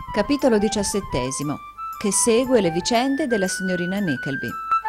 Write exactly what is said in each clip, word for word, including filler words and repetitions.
Capitolo diciassettesimo, che segue le vicende della signorina Nickleby.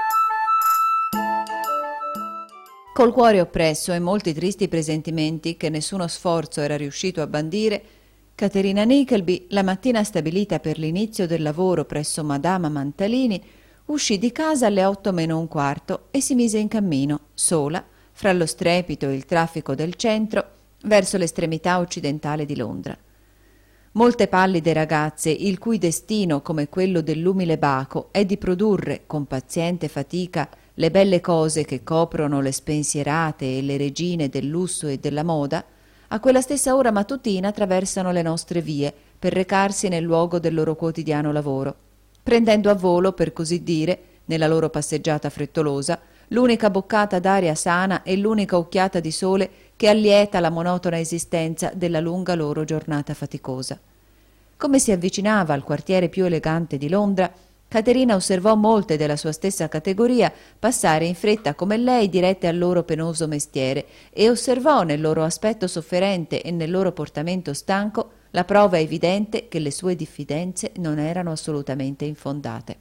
Col cuore oppresso e molti tristi presentimenti che nessuno sforzo era riuscito a bandire, Caterina Nickleby, la mattina stabilita per l'inizio del lavoro presso Madama Mantalini, uscì di casa alle otto meno un quarto e si mise in cammino, sola, fra lo strepito e il traffico del centro, verso l'estremità occidentale di Londra. Molte pallide ragazze, il cui destino, come quello dell'umile Baco, è di produrre, con paziente fatica, le belle cose che coprono le spensierate e le regine del lusso e della moda, a quella stessa ora mattutina attraversano le nostre vie per recarsi nel luogo del loro quotidiano lavoro, prendendo a volo, per così dire, nella loro passeggiata frettolosa, l'unica boccata d'aria sana e l'unica occhiata di sole che allieta la monotona esistenza della lunga loro giornata faticosa. Come si avvicinava al quartiere più elegante di Londra, Caterina osservò molte della sua stessa categoria passare in fretta come lei dirette al loro penoso mestiere e osservò nel loro aspetto sofferente e nel loro portamento stanco la prova evidente che le sue diffidenze non erano assolutamente infondate.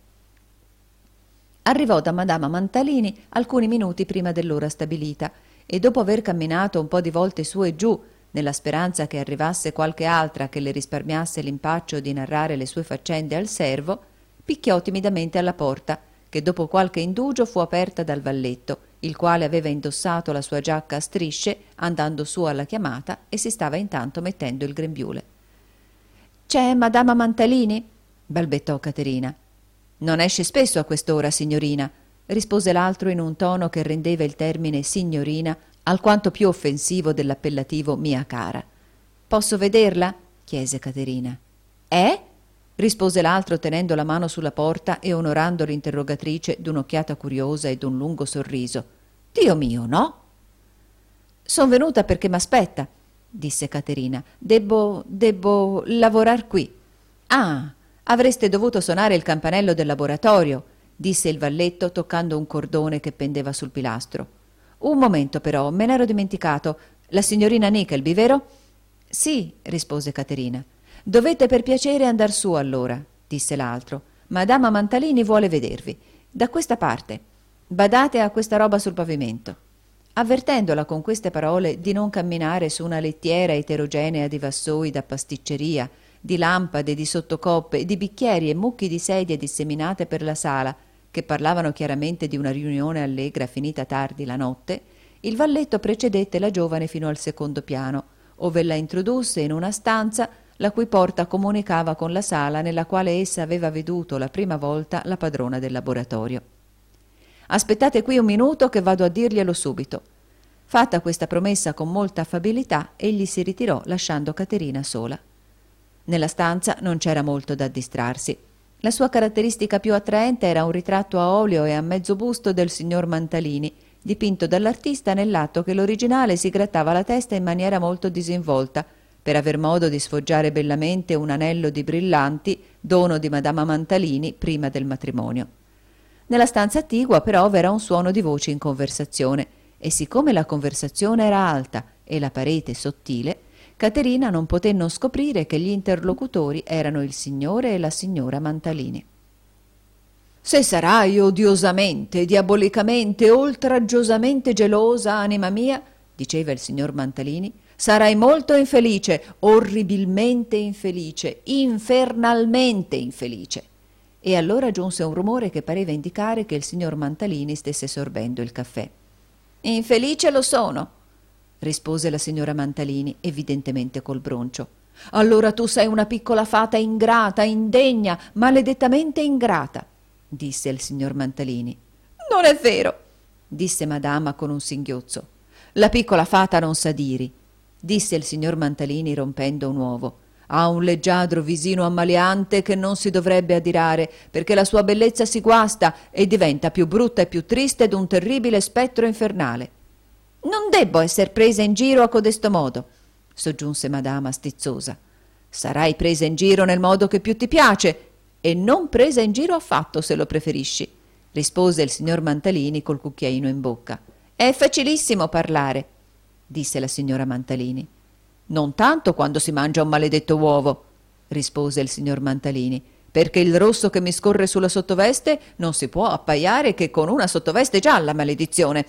Arrivò da Madama Mantalini alcuni minuti prima dell'ora stabilita e dopo aver camminato un po' di volte su e giù, nella speranza che arrivasse qualche altra che le risparmiasse l'impaccio di narrare le sue faccende al servo, picchiò timidamente alla porta, che dopo qualche indugio fu aperta dal valletto, il quale aveva indossato la sua giacca a strisce andando su alla chiamata e si stava intanto mettendo il grembiule. «C'è Madama Mantalini?» balbettò Caterina. «Non esce spesso a quest'ora, signorina», rispose l'altro in un tono che rendeva il termine signorina alquanto più offensivo dell'appellativo mia cara. «Posso vederla?» chiese Caterina. «Eh?» rispose l'altro tenendo la mano sulla porta e onorando l'interrogatrice d'un'occhiata curiosa e d'un lungo sorriso. «Dio mio, no?» «Son venuta perché m'aspetta», disse Caterina. «Debbo, debbo lavorar qui». «Ah, avreste dovuto suonare il campanello del laboratorio», disse il valletto toccando un cordone che pendeva sul pilastro. «Un momento però, me n'ero dimenticato. La signorina Nickleby, vero?» «Sì», rispose Caterina. «Dovete per piacere andar su allora», disse l'altro. «Madama Mantalini vuole vedervi. Da questa parte. Badate a questa roba sul pavimento». Avvertendola con queste parole di non camminare su una lettiera eterogenea di vassoi da pasticceria, di lampade, di sottocoppe, di bicchieri e mucchi di sedie disseminate per la sala, che parlavano chiaramente di una riunione allegra finita tardi la notte, il valletto precedette la giovane fino al secondo piano, ove la introdusse in una stanza la cui porta comunicava con la sala nella quale essa aveva veduto la prima volta la padrona del laboratorio. «Aspettate qui un minuto che vado a dirglielo subito». Fatta questa promessa con molta affabilità, egli si ritirò lasciando Caterina sola. Nella stanza non c'era molto da distrarsi. La sua caratteristica più attraente era un ritratto a olio e a mezzo busto del signor Mantalini, dipinto dall'artista nell'atto che l'originale si grattava la testa in maniera molto disinvolta, per aver modo di sfoggiare bellamente un anello di brillanti, dono di Madama Mantalini prima del matrimonio. Nella stanza attigua però v'era un suono di voci in conversazione, e siccome la conversazione era alta e la parete sottile, Caterina non poté non scoprire che gli interlocutori erano il signore e la signora Mantalini. «Se sarai odiosamente, diabolicamente, oltraggiosamente gelosa, anima mia», diceva il signor Mantalini, «sarai molto infelice, orribilmente infelice, infernalmente infelice». E allora giunse un rumore che pareva indicare che il signor Mantalini stesse sorbendo il caffè. «Infelice lo sono», rispose la signora Mantalini, evidentemente col broncio. «Allora tu sei una piccola fata ingrata, indegna, maledettamente ingrata», disse il signor Mantalini. «Non è vero», disse Madama con un singhiozzo. «La piccola fata non sa diri», disse il signor Mantalini rompendo un uovo. «Ha un leggiadro visino ammaliante che non si dovrebbe adirare, perché la sua bellezza si guasta e diventa più brutta e più triste d'un terribile spettro infernale». «Non debbo esser presa in giro a codesto modo», soggiunse Madama stizzosa. «Sarai presa in giro nel modo che più ti piace, e non presa in giro affatto se lo preferisci», rispose il signor Mantalini col cucchiaino in bocca. «È facilissimo parlare», disse la signora Mantalini. «Non tanto quando si mangia un maledetto uovo», rispose il signor Mantalini, perché il rosso che mi scorre sulla sottoveste non si può appaiare che con una sottoveste gialla, maledizione.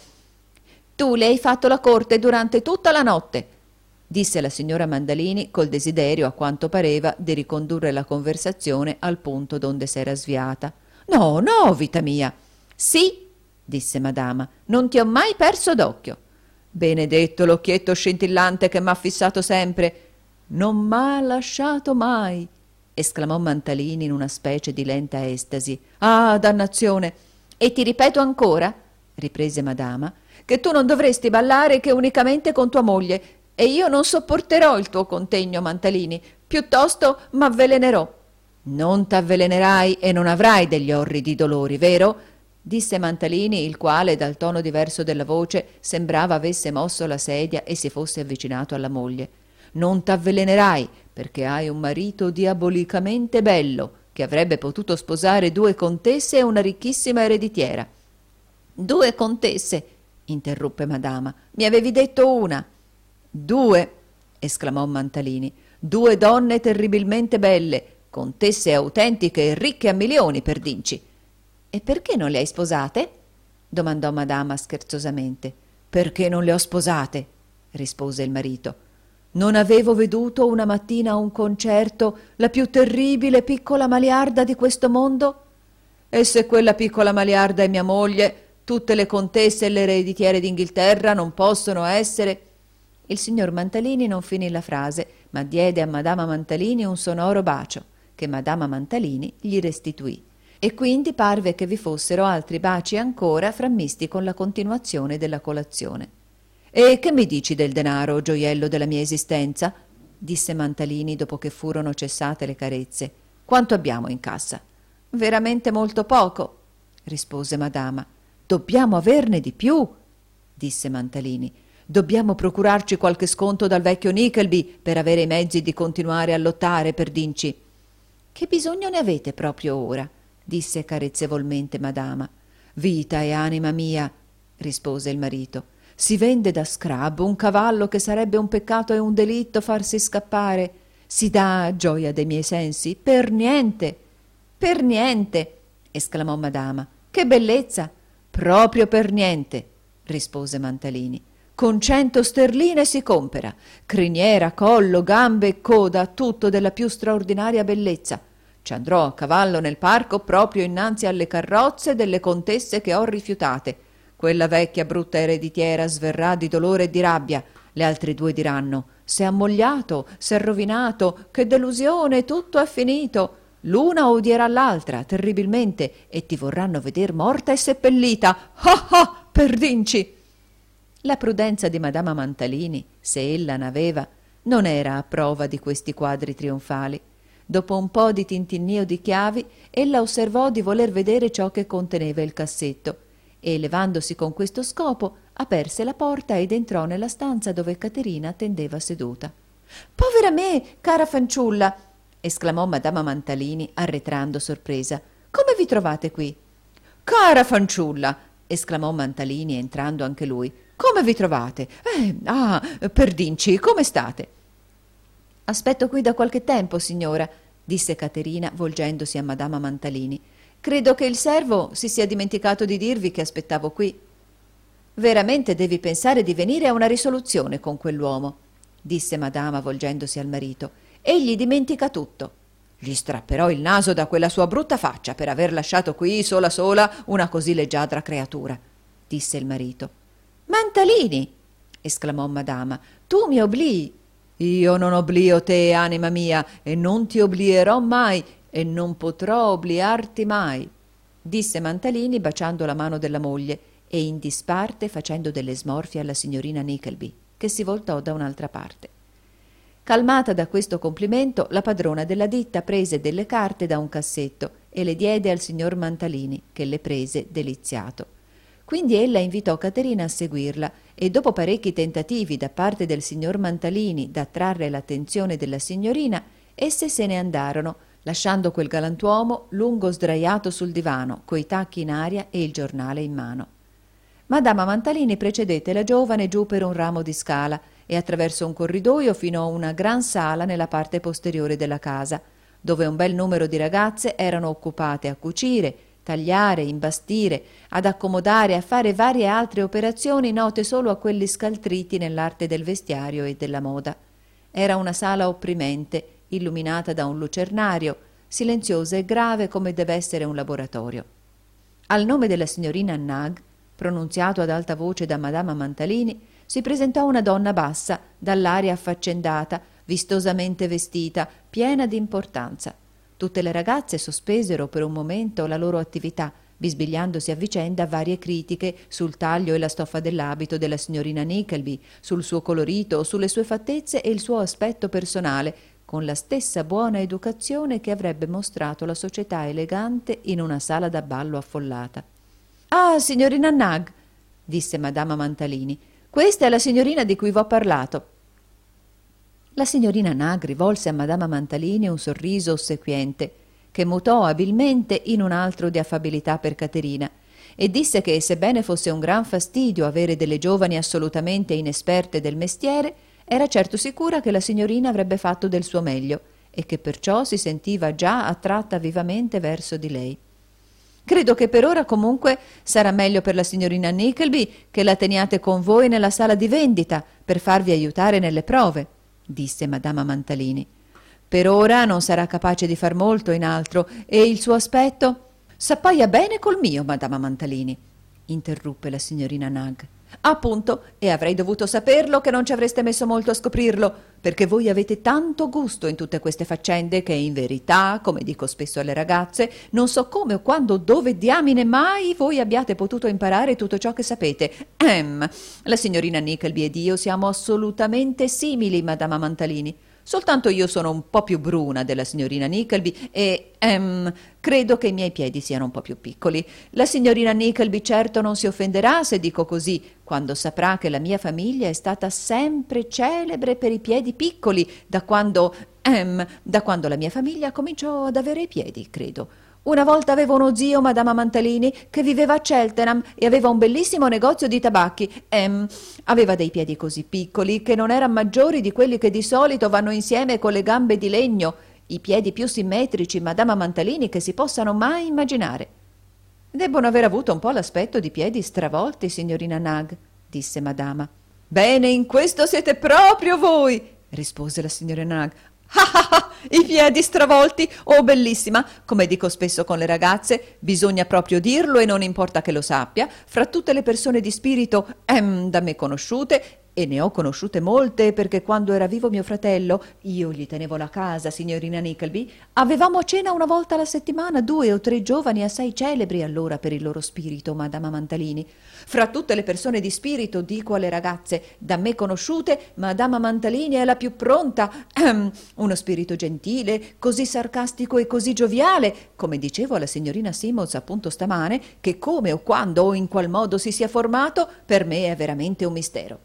Tu le hai fatto la corte durante tutta la notte, disse la signora Mandalini col desiderio, a quanto pareva, di ricondurre la conversazione al punto donde s'era sviata. No, no, vita mia. Sì, disse Madama, non ti ho mai perso d'occhio. Benedetto l'occhietto scintillante che m'ha fissato sempre. Non m'ha lasciato mai, esclamò Mantalini in una specie di lenta estasi. Ah, dannazione! E ti ripeto ancora, riprese Madama, che tu non dovresti ballare che unicamente con tua moglie, e io non sopporterò il tuo contegno, Mantalini, piuttosto m'avvelenerò. Non t'avvelenerai e non avrai degli orridi dolori, vero? Disse Mantalini, il quale, dal tono diverso della voce, sembrava avesse mosso la sedia e si fosse avvicinato alla moglie. Non t'avvelenerai, perché hai un marito diabolicamente bello, che avrebbe potuto sposare due contesse e una ricchissima ereditiera. Due contesse, interruppe Madama, mi avevi detto una. Due, esclamò Mantalini, due donne terribilmente belle, contesse autentiche e ricche a milioni, per dinci. E perché non le hai sposate? Domandò Madama scherzosamente. Perché non le ho sposate? Rispose il marito. Non avevo veduto una mattina a un concerto la più terribile piccola maliarda di questo mondo? E se quella piccola maliarda è mia moglie, tutte le contesse e le ereditiere d'Inghilterra non possono essere... Il signor Mantalini non finì la frase, ma diede a Madama Mantalini un sonoro bacio, che Madama Mantalini gli restituì. E quindi parve che vi fossero altri baci ancora frammisti con la continuazione della colazione. «E che mi dici del denaro, gioiello della mia esistenza?» disse Mantalini dopo che furono cessate le carezze. «Quanto abbiamo in cassa?» «Veramente molto poco», rispose Madama. «Dobbiamo averne di più», disse Mantalini. «Dobbiamo procurarci qualche sconto dal vecchio Nickleby per avere i mezzi di continuare a lottare, per dinci». «Che bisogno ne avete proprio ora?» disse carezzevolmente Madama. «Vita e anima mia», rispose il marito, «si vende da scrab un cavallo che sarebbe un peccato e un delitto farsi scappare. Si dà gioia dei miei sensi per niente». «Per niente», esclamò Madama. «Che bellezza!» «Proprio per niente», rispose Mantalini. «Con cento sterline si compera. Criniera, collo, gambe e coda, tutto della più straordinaria bellezza. Ci andrò a cavallo nel parco proprio innanzi alle carrozze delle contesse che ho rifiutate. Quella vecchia brutta ereditiera sverrà di dolore e di rabbia. Le altre due diranno: s'è ammogliato, s'è rovinato, che delusione, tutto è finito. L'una odierà l'altra terribilmente e ti vorranno veder morta e seppellita. Ah ah, perdinci!» La prudenza di Madama Mantalini, se ella n'aveva, non era a prova di questi quadri trionfali. Dopo un po' di tintinnio di chiavi, ella osservò di voler vedere ciò che conteneva il cassetto e, levandosi con questo scopo, aperse la porta ed entrò nella stanza dove Caterina attendeva seduta. «Povera me, cara fanciulla!» esclamò Madama Mantalini, arretrando sorpresa. «Come vi trovate qui?» «Cara fanciulla!» esclamò Mantalini, entrando anche lui. «Come vi trovate? Eh, ah, perdinci, come state?» «Aspetto qui da qualche tempo, signora», disse Caterina volgendosi a Madama Mantalini. «Credo che il servo si sia dimenticato di dirvi che aspettavo qui». «Veramente devi pensare di venire a una risoluzione con quell'uomo», disse Madama volgendosi al marito. «Egli dimentica tutto. Gli strapperò il naso da quella sua brutta faccia per aver lasciato qui sola sola una così leggiadra creatura», disse il marito. «Mantalini!» esclamò Madama. «Tu mi oblii». «Io non oblio te, anima mia, e non ti oblierò mai, e non potrò obliarti mai», disse Mantalini baciando la mano della moglie e in disparte facendo delle smorfie alla signorina Nickleby, che si voltò da un'altra parte. Calmata da questo complimento, la padrona della ditta prese delle carte da un cassetto e le diede al signor Mantalini, che le prese deliziato. Quindi ella invitò Caterina a seguirla e, dopo parecchi tentativi da parte del signor Mantalini d'attrarre l'attenzione della signorina, esse se ne andarono, lasciando quel galantuomo lungo sdraiato sul divano, coi tacchi in aria e il giornale in mano. Madama Mantalini precedette la giovane giù per un ramo di scala e attraverso un corridoio fino a una gran sala nella parte posteriore della casa, dove un bel numero di ragazze erano occupate a cucire, tagliare, imbastire, ad accomodare, a fare varie altre operazioni note solo a quelli scaltriti nell'arte del vestiario e della moda. Era una sala opprimente, illuminata da un lucernario, silenziosa e grave come deve essere un laboratorio. Al nome della signorina Nag, pronunziato ad alta voce da Madama Mantalini, si presentò una donna bassa, dall'aria affaccendata, vistosamente vestita, piena di importanza. Tutte le ragazze sospesero per un momento la loro attività, bisbigliandosi a vicenda varie critiche sul taglio e la stoffa dell'abito della signorina Nickleby, sul suo colorito, sulle sue fattezze e il suo aspetto personale, con la stessa buona educazione che avrebbe mostrato la società elegante in una sala da ballo affollata. «Ah, signorina Nag», disse Madama Mantalini, «questa è la signorina di cui v'ho parlato». La signorina Nag rivolse a Madama Mantalini un sorriso ossequiente, che mutò abilmente in un altro di affabilità per Caterina, e disse che, sebbene fosse un gran fastidio avere delle giovani assolutamente inesperte del mestiere, era certo sicura che la signorina avrebbe fatto del suo meglio e che perciò si sentiva già attratta vivamente verso di lei. «Credo che per ora comunque sarà meglio per la signorina Nickleby che la teniate con voi nella sala di vendita per farvi aiutare nelle prove», disse Madama Mantalini. «Per ora non sarà capace di far molto in altro e il suo aspetto s'appaia bene col mio, Madama Mantalini», interruppe la signorina Nag. «Appunto, e avrei dovuto saperlo che non ci avreste messo molto a scoprirlo, perché voi avete tanto gusto in tutte queste faccende che in verità, come dico spesso alle ragazze, non so come o quando o dove diamine mai voi abbiate potuto imparare tutto ciò che sapete. Ehm, la signorina Nickleby ed io siamo assolutamente simili, Madama Mantalini. Soltanto io sono un po' più bruna della signorina Nickleby e, ehm, credo che i miei piedi siano un po' più piccoli. La signorina Nickleby certo non si offenderà se dico così, quando saprà che la mia famiglia è stata sempre celebre per i piedi piccoli, da quando, ehm, da quando la mia famiglia cominciò ad avere i piedi, credo. Una volta avevo uno zio, Madama Mantalini, che viveva a Cheltenham e aveva un bellissimo negozio di tabacchi. Ehm, aveva dei piedi così piccoli che non erano maggiori di quelli che di solito vanno insieme con le gambe di legno, i piedi più simmetrici, Madama Mantalini, che si possano mai immaginare. «Debbono aver avuto un po' l'aspetto di piedi stravolti, signorina Nag», disse Madama. «Bene, in questo siete proprio voi», rispose la signorina Nag. «Ah ah ah, i piedi stravolti! Oh, bellissima! Come dico spesso con le ragazze, bisogna proprio dirlo e non importa che lo sappia. Fra tutte le persone di spirito ehm, da me conosciute, e ne ho conosciute molte perché quando era vivo mio fratello, io gli tenevo la casa, signorina Nickleby, avevamo a cena una volta alla settimana due o tre giovani assai celebri allora per il loro spirito, Madama Mantalini. Fra tutte le persone di spirito, dico alle ragazze, da me conosciute, Madama Mantalini è la più pronta. Ehm, uno spirito gentile, così sarcastico e così gioviale, come dicevo alla signorina Simmons appunto stamane, che come o quando o in qual modo si sia formato, per me è veramente un mistero».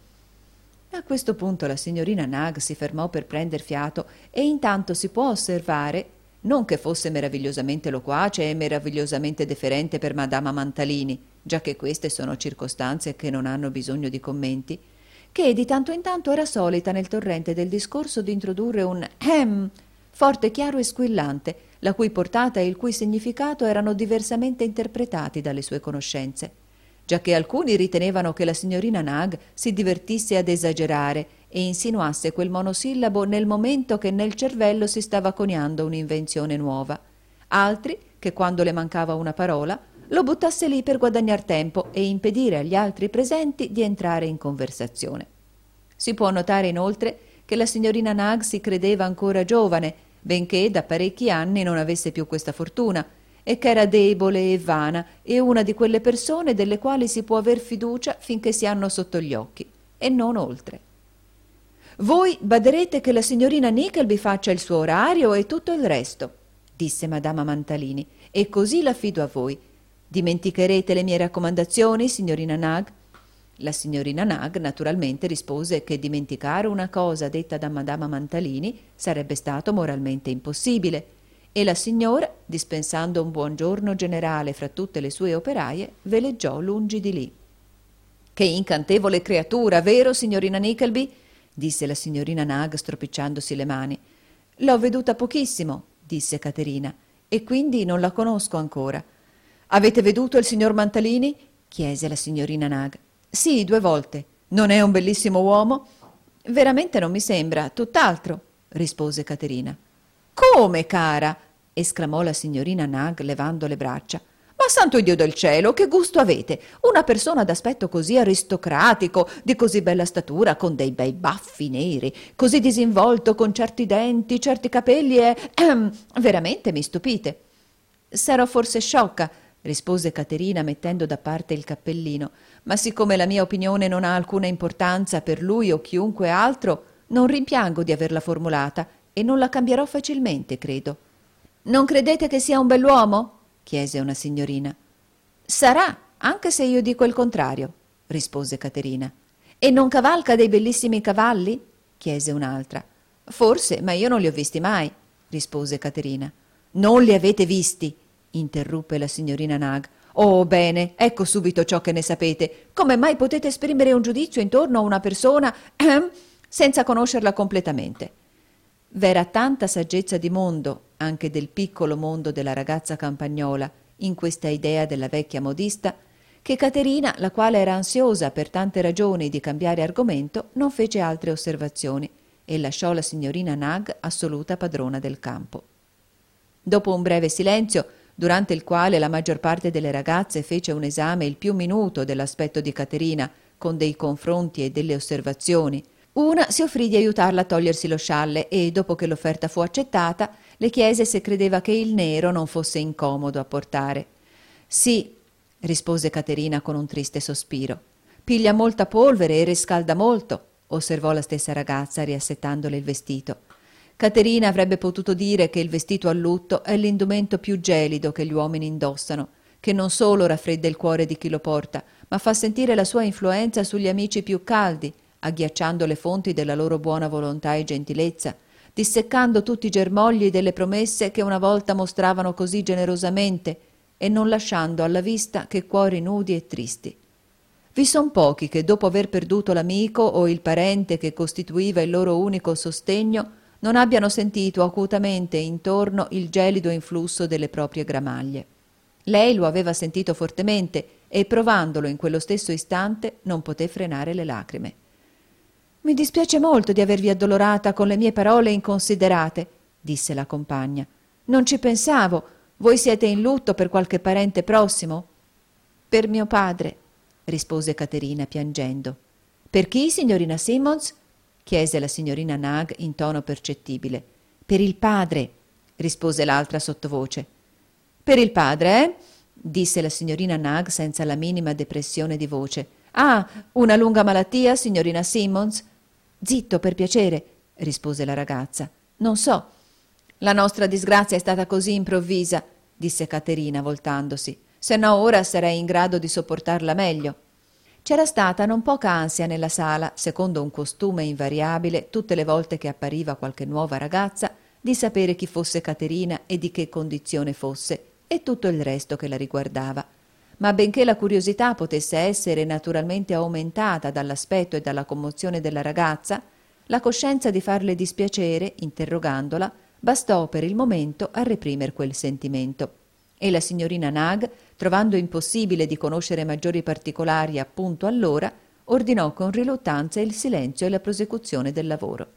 A questo punto la signorina Nag si fermò per prender fiato e intanto si può osservare, non che fosse meravigliosamente loquace e meravigliosamente deferente per Madama Mantalini, già che queste sono circostanze che non hanno bisogno di commenti, che di tanto in tanto era solita nel torrente del discorso di introdurre un «ehm» forte, chiaro e squillante, la cui portata e il cui significato erano diversamente interpretati dalle sue conoscenze, giacché alcuni ritenevano che la signorina Nag si divertisse ad esagerare e insinuasse quel monosillabo nel momento che nel cervello si stava coniando un'invenzione nuova, altri che quando le mancava una parola lo buttasse lì per guadagnar tempo e impedire agli altri presenti di entrare in conversazione. Si può notare inoltre che la signorina Nag si credeva ancora giovane, benché da parecchi anni non avesse più questa fortuna, e che era debole e vana e una di quelle persone delle quali si può aver fiducia finché si hanno sotto gli occhi, e non oltre. «Voi baderete che la signorina Nickleby faccia il suo orario e tutto il resto», disse Madama Mantalini, «e così l'affido a voi. Dimenticherete le mie raccomandazioni, signorina Nag?» La signorina Nag naturalmente rispose che dimenticare una cosa detta da Madama Mantalini sarebbe stato moralmente impossibile, e la signora, dispensando un buongiorno generale fra tutte le sue operaie, veleggiò lungi di lì. «Che incantevole creatura, vero, signorina Nickleby?» disse la signorina Nag stropicciandosi le mani. L'ho veduta pochissimo, disse Caterina, e quindi non la conosco ancora. Avete veduto il signor Mantalini? Chiese la signorina Nag. Sì, due volte. Non è un bellissimo uomo? Veramente non mi sembra, tutt'altro, rispose Caterina. Come, cara? Esclamò la signorina Nag levando le braccia. Ma santo Dio del cielo, che gusto avete! Una persona d'aspetto così aristocratico, di così bella statura, con dei bei baffi neri, così disinvolto, con certi denti, certi capelli e... Ehm, veramente mi stupite. Sarò forse sciocca, rispose Caterina mettendo da parte il cappellino, ma siccome la mia opinione non ha alcuna importanza per lui o chiunque altro, non rimpiango di averla formulata e non la cambierò facilmente, credo. Non credete che sia un bell'uomo? Chiese una signorina. Sarà, anche se io dico il contrario, rispose Caterina. E non cavalca dei bellissimi cavalli? Chiese un'altra. Forse, ma io non li ho visti mai, rispose Caterina. Non li avete visti? Interruppe la signorina Nag. Oh, bene, ecco subito ciò che ne sapete. Come mai potete esprimere un giudizio intorno a una persona ehm, senza conoscerla completamente? V'era tanta saggezza di mondo, anche del piccolo mondo della ragazza campagnola, in questa idea della vecchia modista, che Caterina, la quale era ansiosa per tante ragioni di cambiare argomento, non fece altre osservazioni e lasciò la signorina Nag assoluta padrona del campo. Dopo un breve silenzio, durante il quale la maggior parte delle ragazze fece un esame il più minuto dell'aspetto di Caterina, con dei confronti e delle osservazioni, una si offrì di aiutarla a togliersi lo scialle e, dopo che l'offerta fu accettata, le chiese se credeva che il nero non fosse incomodo a portare. Sì, rispose Caterina con un triste sospiro. Piglia molta polvere e riscalda molto, osservò la stessa ragazza riassettandole il vestito. Caterina avrebbe potuto dire che il vestito a lutto è l'indumento più gelido che gli uomini indossano, che non solo raffredda il cuore di chi lo porta, ma fa sentire la sua influenza sugli amici più caldi, agghiacciando le fonti della loro buona volontà e gentilezza, disseccando tutti i germogli delle promesse che una volta mostravano così generosamente e non lasciando alla vista che cuori nudi e tristi. Vi son pochi che, dopo aver perduto l'amico o il parente che costituiva il loro unico sostegno, non abbiano sentito acutamente intorno il gelido influsso delle proprie gramaglie. Lei lo aveva sentito fortemente e, provandolo in quello stesso istante, non poté frenare le lacrime. «Mi dispiace molto di avervi addolorata con le mie parole inconsiderate», disse la compagna. «Non ci pensavo. Voi siete in lutto per qualche parente prossimo?» «Per mio padre», rispose Caterina piangendo. «Per chi, signorina Simmons?» chiese la signorina Nag in tono percettibile. «Per il padre», rispose l'altra sottovoce. «Per il padre, eh?» disse la signorina Nag senza la minima depressione di voce. «Ah, una lunga malattia, signorina Simmons?» «Zitto, per piacere», rispose la ragazza. «Non so». «La nostra disgrazia è stata così improvvisa», disse Caterina voltandosi. «Se no ora sarei in grado di sopportarla meglio». C'era stata non poca ansia nella sala, secondo un costume invariabile tutte le volte che appariva qualche nuova ragazza, di sapere chi fosse Caterina e di che condizione fosse, e tutto il resto che la riguardava. Ma benché la curiosità potesse essere naturalmente aumentata dall'aspetto e dalla commozione della ragazza, la coscienza di farle dispiacere, interrogandola, bastò per il momento a reprimer quel sentimento. E la signorina Nag, trovando impossibile di conoscere maggiori particolari appunto allora, ordinò con riluttanza il silenzio e la prosecuzione del lavoro.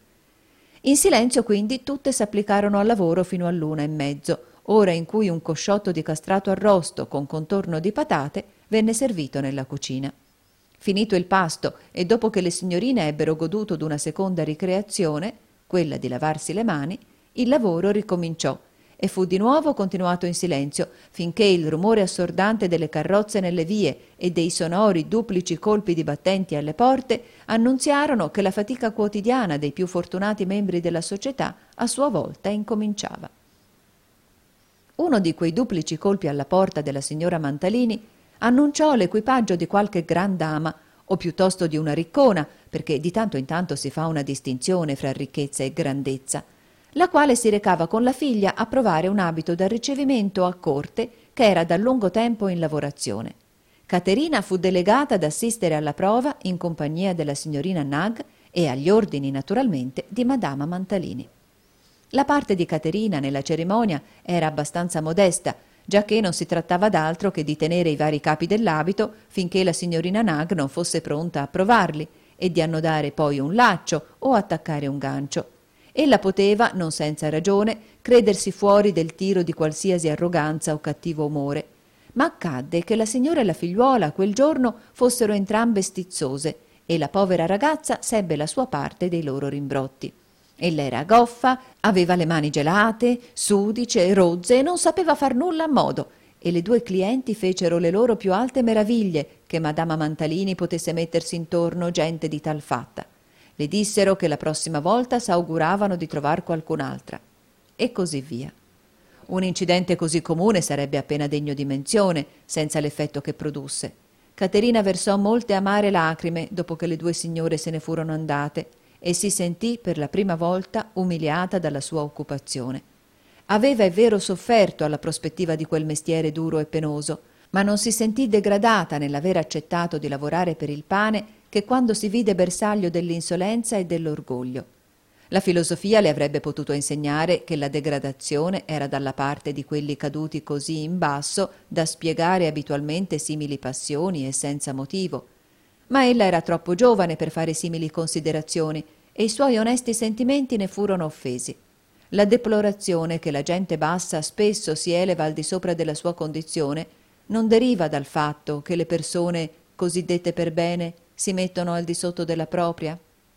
In silenzio quindi tutte s'applicarono al lavoro fino all'una e mezzo, ora in cui un cosciotto di castrato arrosto con contorno di patate venne servito nella cucina. Finito il pasto e dopo che le signorine ebbero goduto d'una seconda ricreazione, quella di lavarsi le mani, il lavoro ricominciò e fu di nuovo continuato in silenzio finché il rumore assordante delle carrozze nelle vie e dei sonori duplici colpi di battenti alle porte annunziarono che la fatica quotidiana dei più fortunati membri della società a sua volta incominciava. Uno di quei duplici colpi alla porta della signora Mantalini annunciò l'equipaggio di qualche gran dama, o piuttosto di una riccona, perché di tanto in tanto si fa una distinzione fra ricchezza e grandezza, la quale si recava con la figlia a provare un abito da ricevimento a corte che era da lungo tempo in lavorazione. Caterina fu delegata ad assistere alla prova in compagnia della signorina Nag e agli ordini naturalmente di Madama Mantalini. La parte di Caterina nella cerimonia era abbastanza modesta, giacché non si trattava d'altro che di tenere i vari capi dell'abito finché la signorina Nag non fosse pronta a provarli e di annodare poi un laccio o attaccare un gancio. Ella poteva, non senza ragione, credersi fuori del tiro di qualsiasi arroganza o cattivo umore, ma accadde che la signora e la figliuola quel giorno fossero entrambe stizzose e la povera ragazza sebbe la sua parte dei loro rimbrotti. Ella era goffa, aveva le mani gelate, sudice, rozze e non sapeva far nulla a modo, e le due clienti fecero le loro più alte meraviglie che Madama Mantalini potesse mettersi intorno gente di tal fatta. Le dissero che la prossima volta s'auguravano di trovar qualcun'altra. E così via. Un incidente così comune sarebbe appena degno di menzione, senza l'effetto che produsse. Caterina versò molte amare lacrime dopo che le due signore se ne furono andate e si sentì per la prima volta umiliata dalla sua occupazione. Aveva, è vero, sofferto alla prospettiva di quel mestiere duro e penoso, ma non si sentì degradata nell'aver accettato di lavorare per il pane che quando si vide bersaglio dell'insolenza e dell'orgoglio. La filosofia le avrebbe potuto insegnare che la degradazione era dalla parte di quelli caduti così in basso da spiegare abitualmente simili passioni e senza motivo. Ma ella era troppo giovane per fare simili considerazioni e i suoi onesti sentimenti ne furono offesi. La deplorazione che la gente bassa spesso si eleva al di sopra della sua condizione non deriva dal fatto che le persone cosiddette per bene si mettono al di sotto della propria.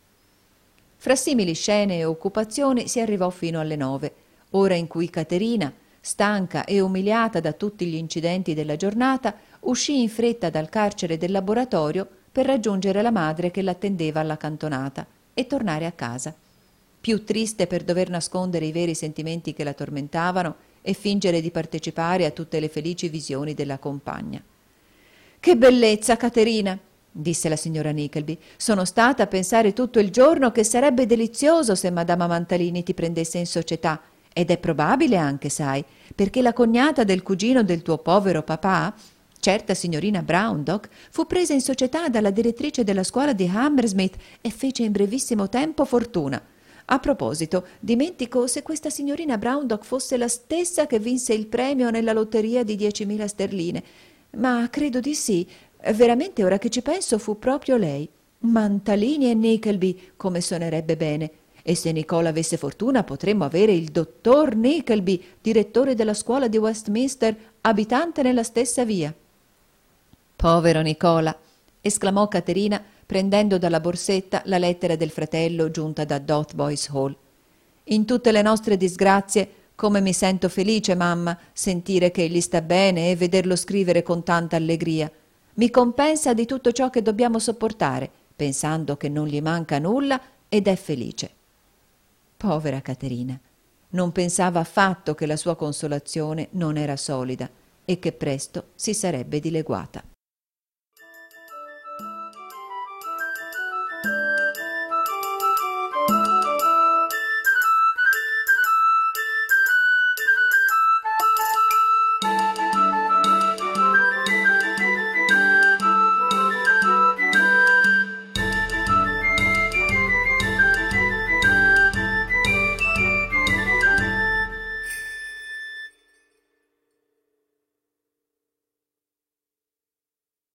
Fra simili scene e occupazioni si arrivò fino alle nove, ora in cui Caterina, stanca e umiliata da tutti gli incidenti della giornata, uscì in fretta dal carcere del laboratorio per raggiungere la madre che l'attendeva alla cantonata e tornare a casa, più triste per dover nascondere i veri sentimenti che la tormentavano e fingere di partecipare a tutte le felici visioni della compagna. «Che bellezza, Caterina!» disse la signora Nickleby. «Sono stata a pensare tutto il giorno che sarebbe delizioso se Madama Mantalini ti prendesse in società, ed è probabile anche, sai, perché la cognata del cugino del tuo povero papà, certa signorina Browndock, fu presa in società dalla direttrice della scuola di Hammersmith e fece in brevissimo tempo fortuna. A proposito, dimentico se questa signorina Browndock fosse la stessa che vinse il premio nella lotteria di diecimila sterline, ma credo di sì. Veramente, ora che ci penso, fu proprio lei. Mantalini e Nickleby, come suonerebbe bene. E se Nicola avesse fortuna potremmo avere il dottor Nickleby, direttore della scuola di Westminster, abitante nella stessa via». «Povero Nicola!» esclamò Caterina, prendendo dalla borsetta la lettera del fratello giunta da Dotheboys Hall. «In tutte le nostre disgrazie, come mi sento felice, mamma, sentire che egli sta bene e vederlo scrivere con tanta allegria. Mi compensa di tutto ciò che dobbiamo sopportare, pensando che non gli manca nulla ed è felice». Povera Caterina! Non pensava affatto che la sua consolazione non era solida e che presto si sarebbe dileguata.